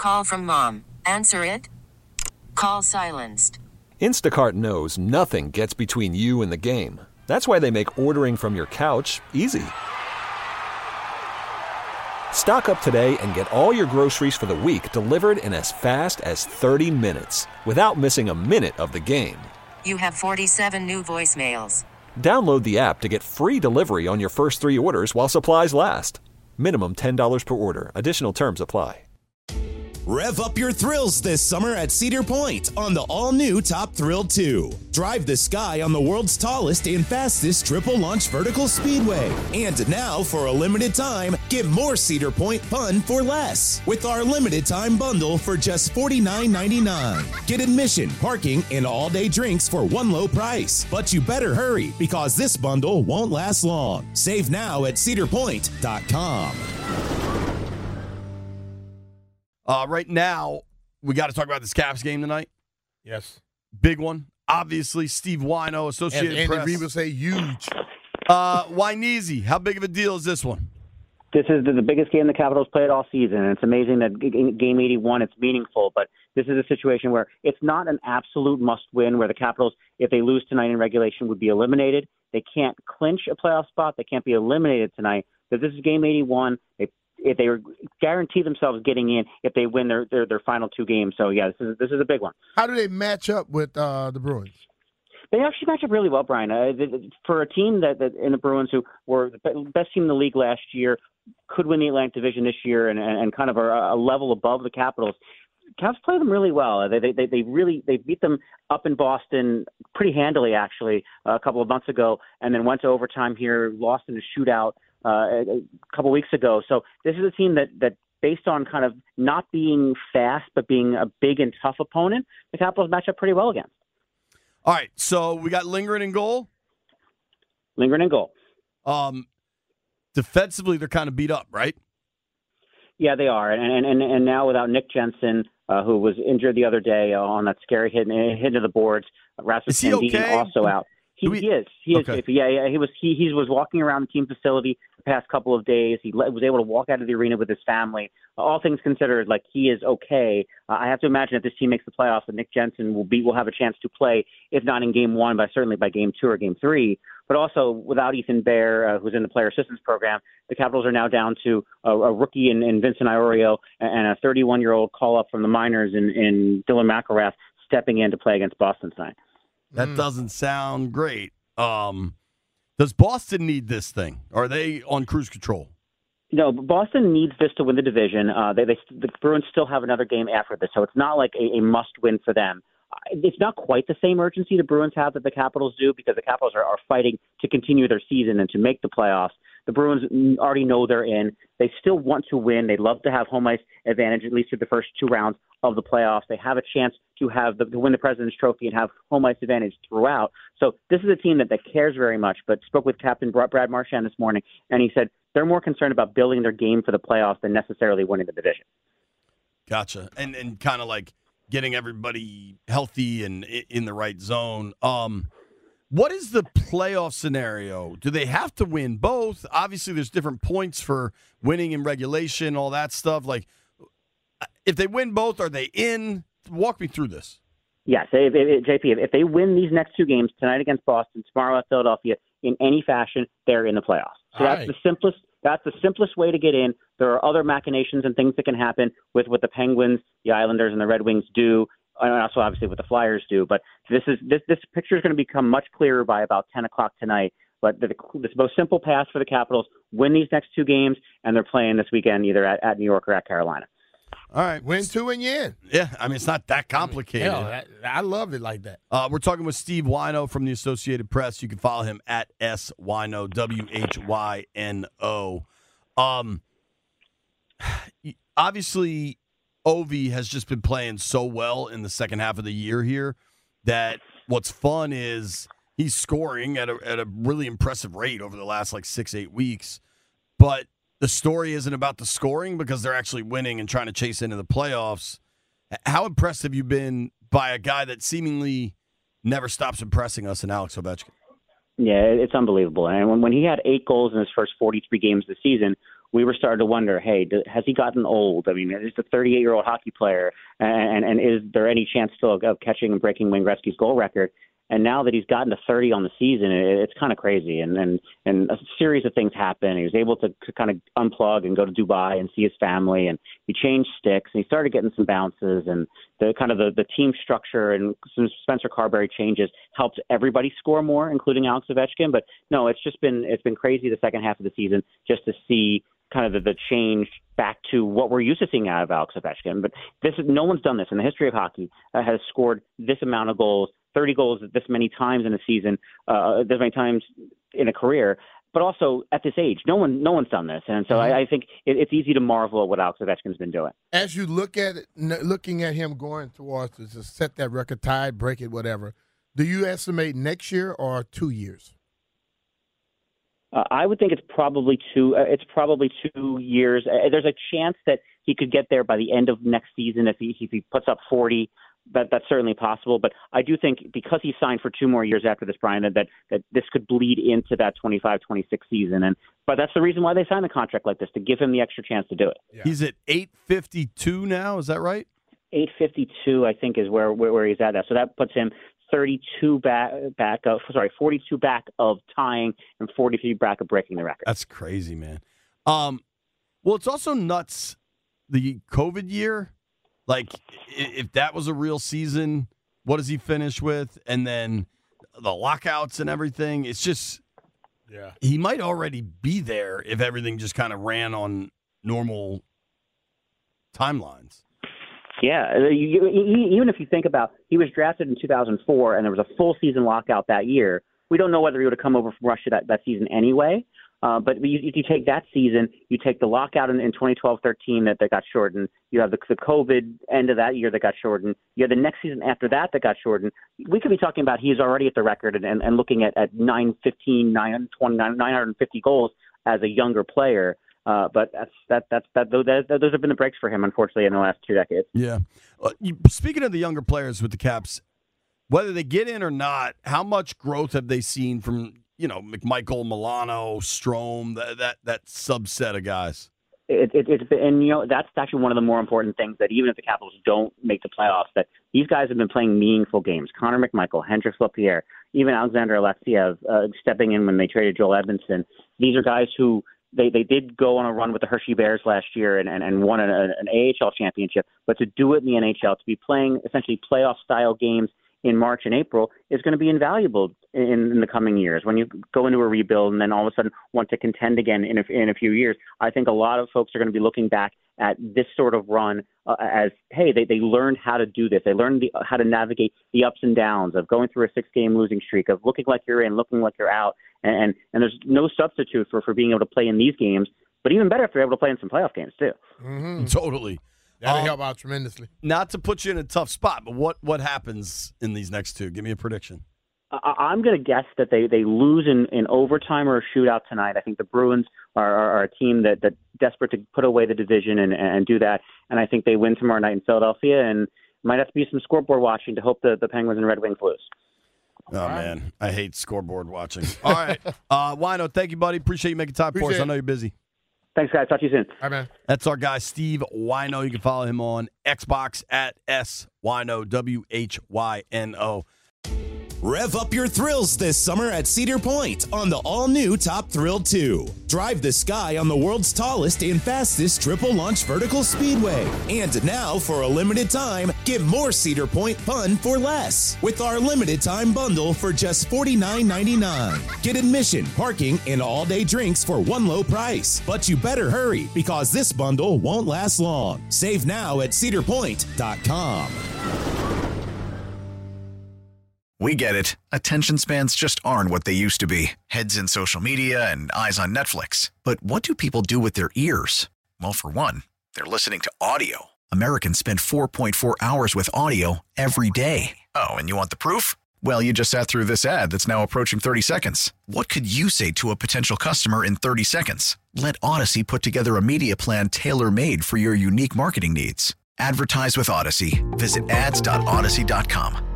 Call from mom. Answer it. Call silenced. Instacart knows nothing gets between you and the game. That's why they make ordering from your couch easy. Stock up today and get all your groceries for the week delivered in as fast as 30 minutes without missing a minute of the game. You have 47 new voicemails. Download the app to get free delivery on your first 3 orders while supplies last. Minimum $10 per order. Additional terms apply. Rev up your thrills this summer at Cedar Point on the all-new Top Thrill 2. Drive the sky on the world's tallest and fastest triple-launch vertical speedway. And now, for a limited time, get more Cedar Point fun for less with our limited-time bundle for just $49.99. Get admission, parking, and all-day drinks for one low price. But you better hurry, because this bundle won't last long. Save now at cedarpoint.com. Right now, we got to talk about this Caps game tonight. Yes. Big one. Obviously, Steve Wino, Associated Andy Press. Reid would say huge. Winezy, how big of a deal is this one? This is the biggest game the Capitals played all season, and it's amazing that game 81, it's meaningful, but this is a situation where it's not an absolute must-win, where the Capitals, if they lose tonight in regulation, would be eliminated. They can't clinch a playoff spot. They can't be eliminated tonight. But this is game 81. If they guarantee themselves getting in, if they win their final 2 games. So, yeah, this is a big one. How do they match up with the Bruins? They actually match up really well, Brian. For a team that in the Bruins, who were the best team in the league last year, could win the Atlantic Division this year, and kind of are a level above the Capitals. Cavs play them really well. They beat them up in Boston pretty handily, actually, a couple of months ago, and then went to overtime here, lost in a shootout a couple weeks ago. So this is a team that based on kind of not being fast but being a big and tough opponent, the Capitals match up pretty well against. All right, so we got Lindgren in goal. Lindgren in goal. Defensively, they're kind of beat up, right? Yeah, they are, and now without Nick Jensen, who was injured the other day on that scary hit into the boards, Rasmus Sandin also out. He is. Okay. Yeah. He was walking around the team facility the past couple of days. He was able to walk out of the arena with his family. All things considered, like, he is okay. I have to imagine if this team makes the playoffs, that Nick Jensen will have a chance to play, if not in game 1, but certainly by game 2 or game 3. But also without Ethan Bear, who's in the player assistance program, the Capitals are now down to a rookie in Vincent Iorio and a 31-year-old call-up from the minors in Dylan McIlrath stepping in to play against Boston tonight. That doesn't sound great. Does Boston need this thing? Are they on cruise control? No, Boston needs this to win the division. The Bruins still have another game after this, so it's not like a must-win for them. It's not quite the same urgency the Bruins have that the Capitals do, because the Capitals are fighting to continue their season and to make the playoffs. The Bruins already know they're in. They still want to win. They'd love to have home ice advantage at least through the first 2 rounds of the playoffs. They have a chance to win the President's Trophy and have home ice advantage throughout. So this is a team that cares very much, but spoke with Captain Brad Marchand this morning, and he said they're more concerned about building their game for the playoffs than necessarily winning the division. Gotcha. And kind of like getting everybody healthy and in the right zone. What is the playoff scenario? Do they have to win both? Obviously, there's different points for winning in regulation, all that stuff. Like, if they win both, are they in? Walk me through this. Yes, JP, if they win these next 2 games, tonight against Boston, tomorrow at Philadelphia, in any fashion, they're in the playoffs. So that's the simplest way to get in. There are other machinations and things that can happen with what the Penguins, the Islanders, and the Red Wings do, and also obviously what the Flyers do. But this picture is going to become much clearer by about 10 o'clock tonight. But the most simple path for the Capitals: win these next 2 games, and they're playing this weekend either at New York or at Carolina. All right. Win 2 and you're in. Yeah, I mean, it's not that complicated. I love it like that. We're talking with Steve Wino from the Associated Press. You can follow him at SWyno, WHYNO. Obviously, Ovi has just been playing so well in the second half of the year here that what's fun is he's scoring at a really impressive rate over the last 6-8 weeks. But the story isn't about the scoring because they're actually winning and trying to chase into the playoffs. How impressed have you been by a guy that seemingly never stops impressing us in Alex Ovechkin? Yeah, it's unbelievable. And when he had 8 goals in his first 43 games this season, we were starting to wonder, hey, has he gotten old? I mean, he's a 38-year-old hockey player, and is there any chance still of catching and breaking Wayne Gretzky's goal record? And now that he's gotten to 30 on the season, it's kind of crazy. And a series of things happen. He was able to kind of unplug and go to Dubai and see his family. And he changed sticks, and he started getting some bounces. And the team structure and some Spencer Carberry changes helped everybody score more, including Alex Ovechkin. But no, it's been crazy the second half of the season just to see kind of the change back to what we're used to seeing out of Alex Ovechkin. But no one's done this in the history of hockey, has scored this amount of goals, 30 goals this many times in a season, this many times in a career, but also at this age. No one's done this. And so I think it's easy to marvel at what Alex Ovechkin's been doing. As you look at it, looking at him going towards to set that record, tie, break it, whatever, do you estimate next year or 2 years? I would think it's probably 2 years. There's a chance that he could get there by the end of next season if he puts up 40. That's certainly possible. But I do think because he signed for 2 more years after this, Brian, that this could bleed into that 25-26 season. But that's the reason why they signed a contract like this, to give him the extra chance to do it. Yeah. He's at 852 now. Is that right? 852, I think, is where he's at. So that puts him 42 42 back of tying and 43 back of breaking the record. That's crazy, man. Well, it's also nuts, the COVID year. Like, if that was a real season, what does he finish with? And then the lockouts and everything. It's just, he might already be there if everything just kind of ran on normal timelines. Yeah, even if you think about, he was drafted in 2004, and there was a full season lockout that year. We don't know whether he would have come over from Russia that season anyway. But you take that season, you take the lockout in 2012-13 that got shortened. You have the COVID end of that year that got shortened. You have the next season after that got shortened. We could be talking about he's already at the record and looking at 915, 920, 950 goals as a younger player. But those have been the breaks for him, unfortunately, in the last 2 decades. Yeah. Speaking of the younger players with the Caps, whether they get in or not, how much growth have they seen from, McMichael, Milano, Strome, that subset of guys? It's been, and that's actually one of the more important things, that even if the Capitals don't make the playoffs, that these guys have been playing meaningful games. Connor McMichael, Hendrix Lapierre, even Alexander Alexiev stepping in when they traded Joel Edmondson. These are guys who they did go on a run with the Hershey Bears last year and won an AHL championship, but to do it in the NHL, to be playing essentially playoff-style games in March and April is going to be invaluable in the coming years. When you go into a rebuild and then all of a sudden want to contend again in a few years, I think a lot of folks are going to be looking back at this sort of run as, hey, they learned how to do this. They learned how to navigate the ups and downs of going through a 6-game losing streak, of looking like you're in, looking like you're out. And there's no substitute for being able to play in these games, but even better if they're able to play in some playoff games too. Mm-hmm. Totally. That'll help out tremendously. Not to put you in a tough spot, but what happens in these next 2? Give me a prediction. I'm going to guess that they lose in overtime or a shootout tonight. I think the Bruins are a team that's desperate to put away the division and do that. And I think they win tomorrow night in Philadelphia, and might have to be some scoreboard watching to hope the Penguins and Red Wings lose. Oh, man. I hate scoreboard watching. All right. Wino, thank you, buddy. Appreciate you making time for us. I know you're busy. Thanks, guys. Talk to you soon. Hi, man. That's our guy, Steve Wino. You can follow him on Xbox at SWyno, WHYNO. Rev up your thrills this summer at Cedar Point on the all-new Top Thrill 2. Drive the sky on the world's tallest and fastest triple-launch vertical speedway. And now, for a limited time, get more Cedar Point fun for less with our limited-time bundle for just $49.99. Get admission, parking, and all-day drinks for one low price. But you better hurry, because this bundle won't last long. Save now at cedarpoint.com. We get it. Attention spans just aren't what they used to be. Heads in social media and eyes on Netflix. But what do people do with their ears? Well, for one, they're listening to audio. Americans spend 4.4 hours with audio every day. Oh, and you want the proof? Well, you just sat through this ad that's now approaching 30 seconds. What could you say to a potential customer in 30 seconds? Let Odyssey put together a media plan tailor-made for your unique marketing needs. Advertise with Odyssey. Visit ads.odyssey.com.